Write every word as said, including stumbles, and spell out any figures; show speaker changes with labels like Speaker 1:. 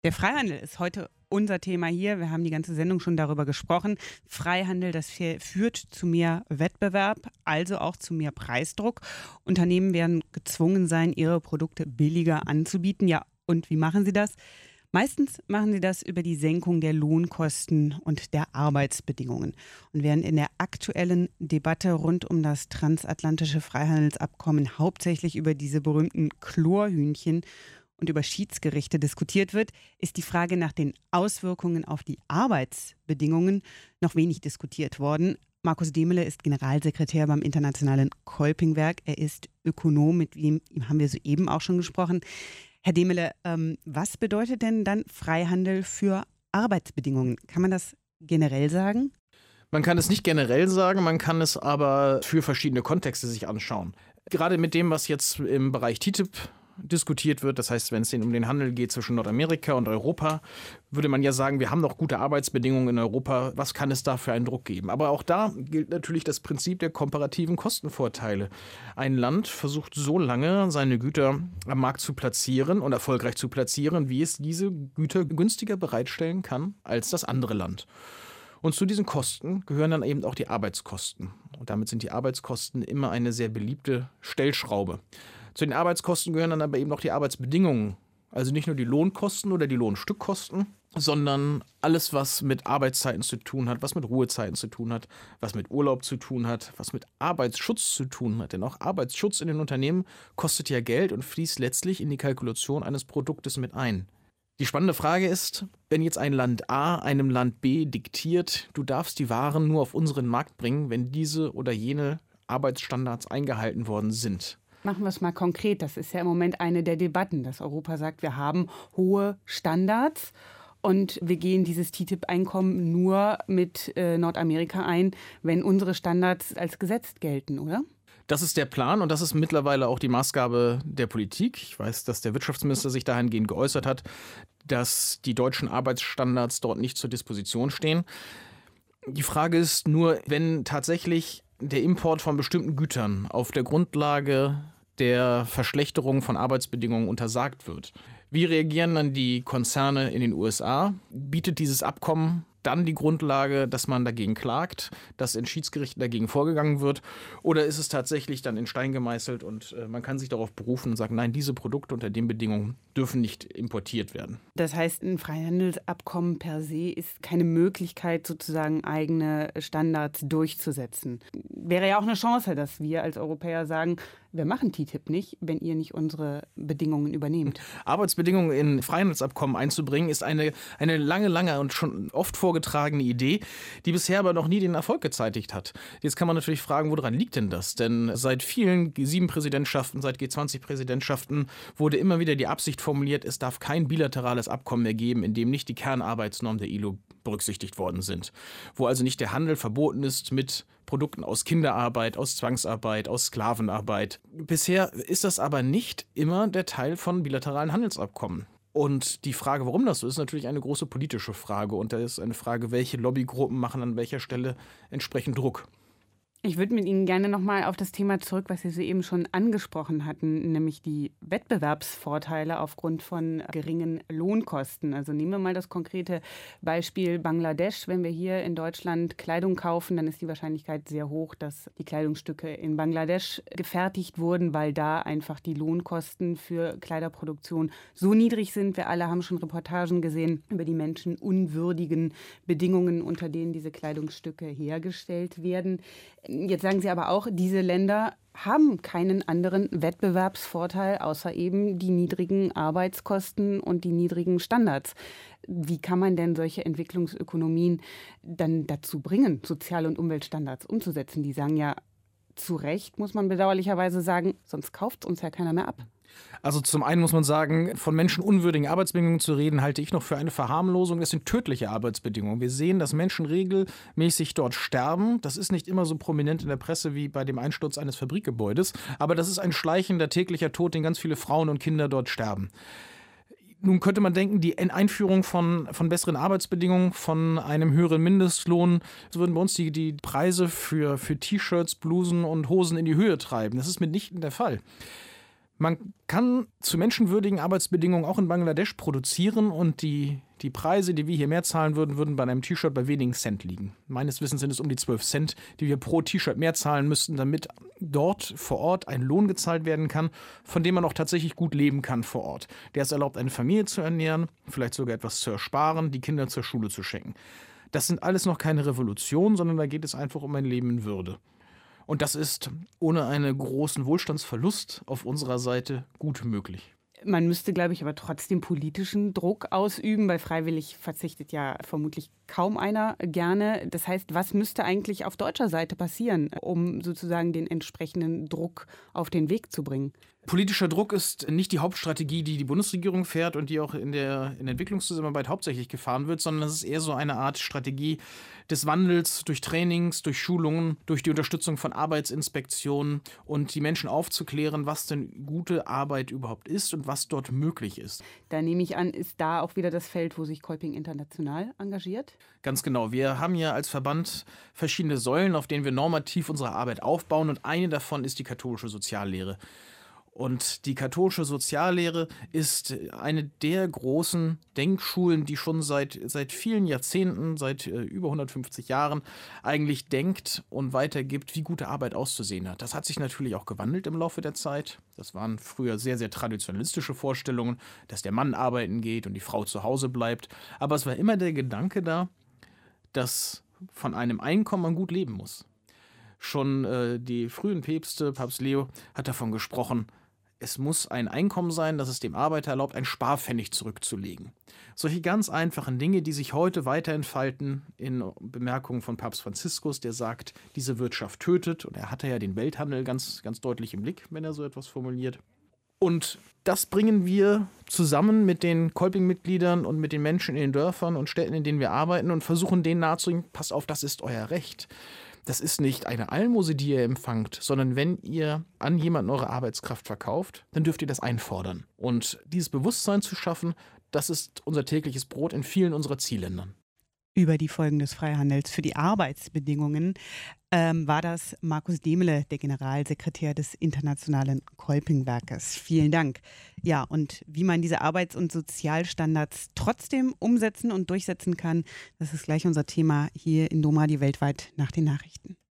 Speaker 1: Der Freihandel ist heute unser Thema hier. Wir haben die ganze Sendung schon darüber gesprochen. Freihandel, das führt zu mehr Wettbewerb, also auch zu mehr Preisdruck. Unternehmen werden gezwungen sein, ihre Produkte billiger anzubieten. Ja, und wie machen sie das? Meistens machen sie das über die Senkung der Lohnkosten und der Arbeitsbedingungen. Und während in der aktuellen Debatte rund um das transatlantische Freihandelsabkommen hauptsächlich über diese berühmten Chlorhühnchen und über Schiedsgerichte diskutiert wird, ist die Frage nach den Auswirkungen auf die Arbeitsbedingungen noch wenig diskutiert worden. Markus Demele ist Generalsekretär beim Internationalen Kolpingwerk. Er ist Ökonom, mit ihm haben wir soeben auch schon gesprochen. Herr Demele, ähm, was bedeutet denn dann Freihandel für Arbeitsbedingungen? Kann man das generell sagen?
Speaker 2: Man kann es nicht generell sagen, man kann es aber für verschiedene Kontexte sich anschauen. Gerade mit dem, was jetzt im Bereich T T I P diskutiert wird, das heißt, wenn es um den Handel geht zwischen Nordamerika und Europa, würde man ja sagen, wir haben noch gute Arbeitsbedingungen in Europa, was kann es da für einen Druck geben? Aber auch da gilt natürlich das Prinzip der komparativen Kostenvorteile. Ein Land versucht so lange, seine Güter am Markt zu platzieren und erfolgreich zu platzieren, wie es diese Güter günstiger bereitstellen kann als das andere Land. Und zu diesen Kosten gehören dann eben auch die Arbeitskosten. Und damit sind die Arbeitskosten immer eine sehr beliebte Stellschraube. Zu den Arbeitskosten gehören dann aber eben auch die Arbeitsbedingungen. Also nicht nur die Lohnkosten oder die Lohnstückkosten, sondern alles, was mit Arbeitszeiten zu tun hat, was mit Ruhezeiten zu tun hat, was mit Urlaub zu tun hat, was mit Arbeitsschutz zu tun hat. Denn auch Arbeitsschutz in den Unternehmen kostet ja Geld und fließt letztlich in die Kalkulation eines Produktes mit ein. Die spannende Frage ist, wenn jetzt ein Land A einem Land B diktiert, du darfst die Waren nur auf unseren Markt bringen, wenn diese oder jene Arbeitsstandards eingehalten worden sind.
Speaker 1: Machen wir es mal konkret. Das ist ja im Moment eine der Debatten, dass Europa sagt, wir haben hohe Standards und wir gehen dieses T T I P-Einkommen nur mit äh, Nordamerika ein, wenn unsere Standards als Gesetz gelten, oder?
Speaker 2: Das ist der Plan und das ist mittlerweile auch die Maßgabe der Politik. Ich weiß, dass der Wirtschaftsminister sich dahingehend geäußert hat, dass die deutschen Arbeitsstandards dort nicht zur Disposition stehen. Die Frage ist nur, wenn tatsächlich der Import von bestimmten Gütern auf der Grundlage der Verschlechterung von Arbeitsbedingungen untersagt wird. Wie reagieren dann die Konzerne in den U S A? Bietet dieses Abkommen dann die Grundlage, dass man dagegen klagt, dass in Schiedsgerichten dagegen vorgegangen wird? Oder ist es tatsächlich dann in Stein gemeißelt und äh, man kann sich darauf berufen und sagen, nein, diese Produkte unter den Bedingungen dürfen nicht importiert werden?
Speaker 1: Das heißt, ein Freihandelsabkommen per se ist keine Möglichkeit, sozusagen eigene Standards durchzusetzen. Wäre ja auch eine Chance, dass wir als Europäer sagen, wir machen T T I P nicht, wenn ihr nicht unsere Bedingungen übernehmt.
Speaker 2: Arbeitsbedingungen in Freihandelsabkommen einzubringen, ist eine, eine lange, lange und schon oft vorgetragene Idee, die bisher aber noch nie den Erfolg gezeitigt hat. Jetzt kann man natürlich fragen, woran liegt denn das? Denn seit vielen G sieben Präsidentschaften, seit G zwanzig Präsidentschaften wurde immer wieder die Absicht formuliert, es darf kein bilaterales Abkommen mehr geben, in dem nicht die Kernarbeitsnormen der I L O berücksichtigt worden sind. Wo also nicht der Handel verboten ist mit Produkten aus Kinderarbeit, aus Zwangsarbeit, aus Sklavenarbeit. Bisher ist das aber nicht immer der Teil von bilateralen Handelsabkommen. Und die Frage, warum das so ist, ist natürlich eine große politische Frage. Und da ist eine Frage, welche Lobbygruppen machen an welcher Stelle entsprechend Druck.
Speaker 1: Ich würde mit Ihnen gerne nochmal auf das Thema zurück, was Sie soeben schon angesprochen hatten, nämlich die Wettbewerbsvorteile aufgrund von geringen Lohnkosten. Also nehmen wir mal das konkrete Beispiel Bangladesch. Wenn wir hier in Deutschland Kleidung kaufen, dann ist die Wahrscheinlichkeit sehr hoch, dass die Kleidungsstücke in Bangladesch gefertigt wurden, weil da einfach die Lohnkosten für Kleiderproduktion so niedrig sind. Wir alle haben schon Reportagen gesehen über die menschenunwürdigen Bedingungen, unter denen diese Kleidungsstücke hergestellt werden. Jetzt sagen Sie aber auch, diese Länder haben keinen anderen Wettbewerbsvorteil, außer eben die niedrigen Arbeitskosten und die niedrigen Standards. Wie kann man denn solche Entwicklungsökonomien dann dazu bringen, Sozial- und Umweltstandards umzusetzen? Die sagen ja, zu Recht muss man bedauerlicherweise sagen, sonst kauft uns ja keiner mehr ab.
Speaker 2: Also zum einen muss man sagen, von menschenunwürdigen Arbeitsbedingungen zu reden, halte ich noch für eine Verharmlosung. Das sind tödliche Arbeitsbedingungen. Wir sehen, dass Menschen regelmäßig dort sterben. Das ist nicht immer so prominent in der Presse wie bei dem Einsturz eines Fabrikgebäudes. Aber das ist ein schleichender täglicher Tod, den ganz viele Frauen und Kinder dort sterben. Nun könnte man denken, die Einführung von, von besseren Arbeitsbedingungen, von einem höheren Mindestlohn, so würden bei uns die, die Preise für, für T-Shirts, Blusen und Hosen in die Höhe treiben. Das ist mitnichten der Fall. Man kann zu menschenwürdigen Arbeitsbedingungen auch in Bangladesch produzieren und die, die Preise, die wir hier mehr zahlen würden, würden bei einem T-Shirt bei wenigen Cent liegen. Meines Wissens sind es um die zwölf Cent, die wir pro T-Shirt mehr zahlen müssten, damit dort vor Ort ein Lohn gezahlt werden kann, von dem man auch tatsächlich gut leben kann vor Ort. Der es erlaubt, eine Familie zu ernähren, vielleicht sogar etwas zu ersparen, die Kinder zur Schule zu schicken. Das sind alles noch keine Revolutionen, sondern da geht es einfach um ein Leben in Würde. Und das ist ohne einen großen Wohlstandsverlust auf unserer Seite gut möglich.
Speaker 1: Man müsste, glaube ich, aber trotzdem politischen Druck ausüben, weil freiwillig verzichtet ja vermutlich kaum einer gerne. Das heißt, was müsste eigentlich auf deutscher Seite passieren, um sozusagen den entsprechenden Druck auf den Weg zu bringen?
Speaker 2: Politischer Druck ist nicht die Hauptstrategie, die die Bundesregierung fährt und die auch in der, in der Entwicklungszusammenarbeit hauptsächlich gefahren wird, sondern es ist eher so eine Art Strategie des Wandels durch Trainings, durch Schulungen, durch die Unterstützung von Arbeitsinspektionen und die Menschen aufzuklären, was denn gute Arbeit überhaupt ist und was dort möglich ist.
Speaker 1: Da nehme ich an, ist da auch wieder das Feld, wo sich Kolping International engagiert?
Speaker 2: Ganz genau. Wir haben ja als Verband verschiedene Säulen, auf denen wir normativ unsere Arbeit aufbauen und eine davon ist die katholische Soziallehre. Und die katholische Soziallehre ist eine der großen Denkschulen, die schon seit, seit vielen Jahrzehnten, seit äh, über hundertfünfzig Jahren eigentlich denkt und weitergibt, wie gute Arbeit auszusehen hat. Das hat sich natürlich auch gewandelt im Laufe der Zeit. Das waren früher sehr, sehr traditionalistische Vorstellungen, dass der Mann arbeiten geht und die Frau zu Hause bleibt. Aber es war immer der Gedanke da, dass von einem Einkommen man gut leben muss. Schon äh, die frühen Päpste, Papst Leo, hat davon gesprochen, es muss ein Einkommen sein, das es dem Arbeiter erlaubt, ein Sparpfennig zurückzulegen. Solche ganz einfachen Dinge, die sich heute weiterentfalten in Bemerkungen von Papst Franziskus, der sagt, diese Wirtschaft tötet. Und er hatte ja den Welthandel ganz, ganz deutlich im Blick, wenn er so etwas formuliert. Und das bringen wir zusammen mit den Kolping-Mitgliedern und mit den Menschen in den Dörfern und Städten, in denen wir arbeiten und versuchen denen nahezubringen, passt auf, das ist euer Recht. Das ist nicht eine Almose, die ihr empfangt, sondern wenn ihr an jemanden eure Arbeitskraft verkauft, dann dürft ihr das einfordern. Und dieses Bewusstsein zu schaffen, das ist unser tägliches Brot in vielen unserer Zielländern.
Speaker 1: Über die Folgen des Freihandels für die Arbeitsbedingungen ähm, war das Markus Demele, der Generalsekretär des Internationalen Kolpingwerkes. Vielen Dank. Ja, und wie man diese Arbeits- und Sozialstandards trotzdem umsetzen und durchsetzen kann, das ist gleich unser Thema hier in Domradio weltweit nach den Nachrichten.